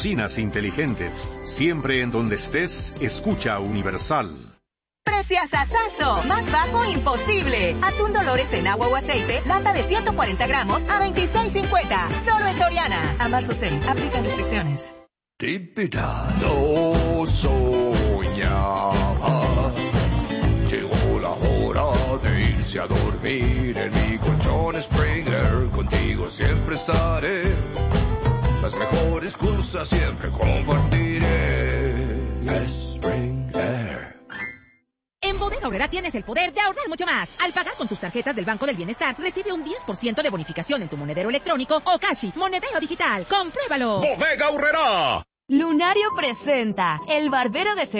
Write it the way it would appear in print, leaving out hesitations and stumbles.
Bocinas inteligentes. Siempre en donde estés, escucha Universal. ¡Preciasasazo! Más bajo imposible. Atún Dolores en agua o aceite, lata de 140 gramos a $26.50. Solo en Soriana. A marzo 6. Aplican restricciones. No soñaba. Llegó la hora de irse a dormir en mi colchón Springer. Contigo siempre estaré. Las mejores cosas siempre compartiré. Springer. En Bodega Aurrerá tienes el poder de ahorrar mucho más. Al pagar con tus tarjetas del Banco del Bienestar, recibe un 10% de bonificación en tu monedero electrónico o Cashi, monedero digital. ¡Compruébalo! ¡Bodega Aurrerá! Lunario presenta El Barbero de Sevilla.